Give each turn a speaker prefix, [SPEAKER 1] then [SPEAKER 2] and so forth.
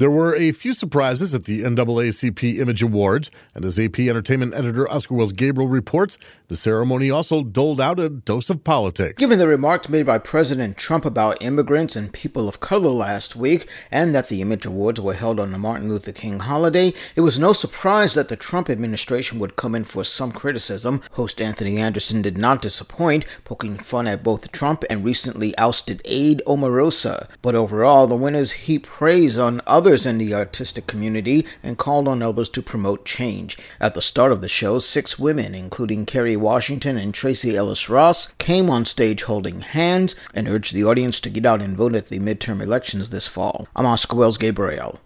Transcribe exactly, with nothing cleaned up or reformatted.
[SPEAKER 1] There were a few surprises at the N double A C P Image Awards, and as A P Entertainment editor Oscar Wells Gabriel reports, the ceremony also doled out a dose of politics.
[SPEAKER 2] Given the remarks made by President Trump about immigrants and people of color last week, and that the Image Awards were held on the Martin Luther King holiday, it was no surprise that the Trump administration would come in for some criticism. Host Anthony Anderson did not disappoint, poking fun at both Trump and recently ousted aide Omarosa. But overall, the winners heaped praise on others in the artistic community and called on others to promote change. At the start of the show, six women, including Kerry Washington and Tracee Ellis Ross, came on stage holding hands and urged the audience to get out and vote at the midterm elections this fall. I'm Oscar Wells Gabriel.